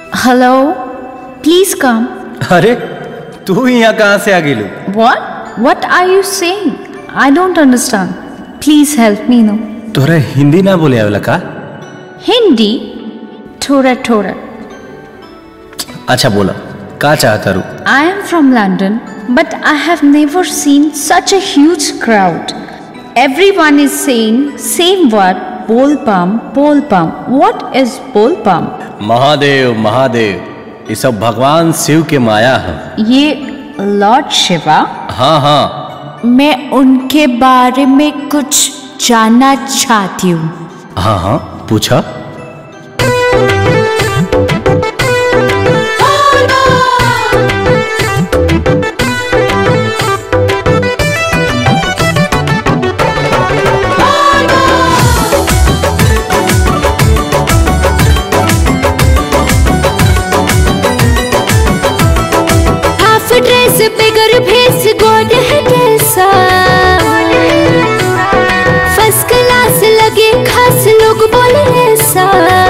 Hello, please come. अरे तू यहाँ कहाँ से आ गेलू? What are you saying? I don't understand. Please help me now. तोरा हिंदी ना बोले आवेला का? हिंदी थोड़ा थोड़ा। अच्छा बोला, का चाहता रू? I am from London, but I have never seen such a huge crowd. Everyone is saying same word, Bolbam Bolbam. What is बोलबम? महादेव महादेव, ये सब भगवान शिव के माया है। ये लॉर्ड शिवा? हाँ हाँ। मैं उनके बारे में कुछ जानना चाहती हूँ। हाँ हाँ, पूछा। ड्रेस बिगर भेस गोड है कैसा, फर्स्ट क्लास लगे खास लोग बोले ऐसा।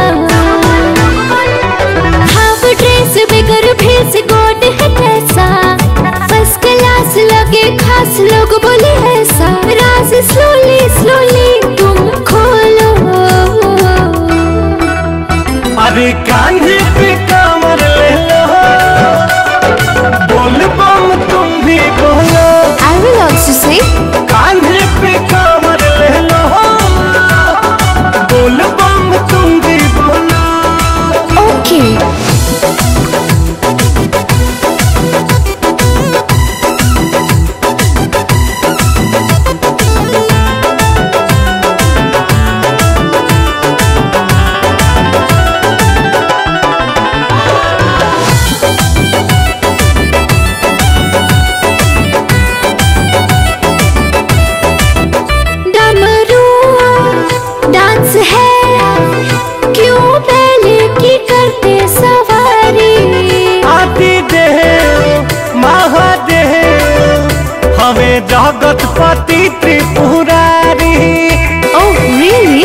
हाफ ड्रेस बिगर भेस गोड है कैसा, फर्स्ट क्लास लगे खास लोग बोले ऐसा। राज स्लोली स्लोली तुम खोलो। अरे कान्हे पे कमर ले लो, बोलबम तुम भी बोलो। I will also say कान्हे पे कमर ले लो, बोलबम तुम भी बोलो। okay. डांस है क्यों पहले की करते सवारी। आदि देव महादेव हमें जगत पति त्रिपुरारी। Oh really?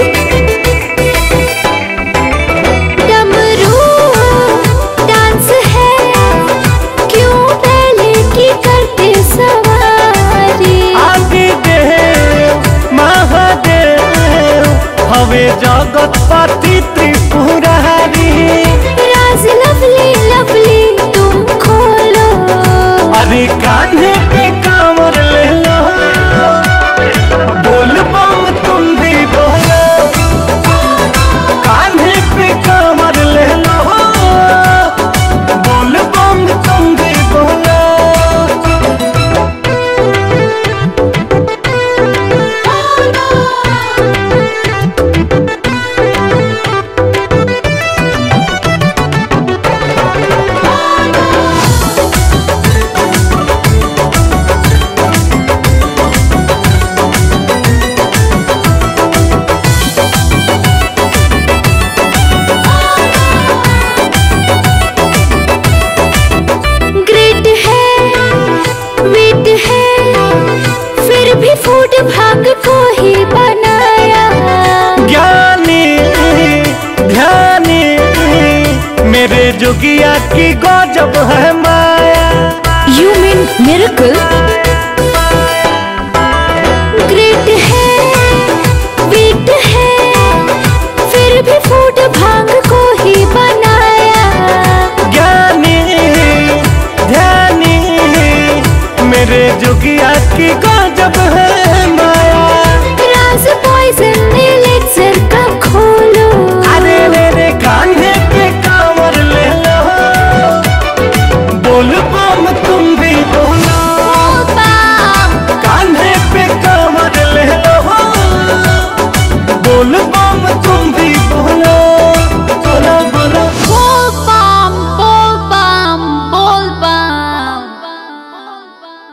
डमरू डांस है क्यों पहले की करते सवारी। आदि देव महादेव हमें जगत पति त्रिपुरारी। राज लवली लवली तुम खोलो। अरे कान्हे पे कमर ले लो, बोलबम तुम भी बोलो। कान्हे पे कमर ले लो, बोलबम तुम भी बोलो। ग्रेट है वीट है फिर भी फूड भाग को ही बनाया। ज्ञानी ध्यानी मेरे जोगिया की गजब है माया। You mean miracle? ग्रेट है वीट है फिर भी फूड भाग को ही बनाया। ज्ञानी ध्यानी मेरे जोगिया की गजब है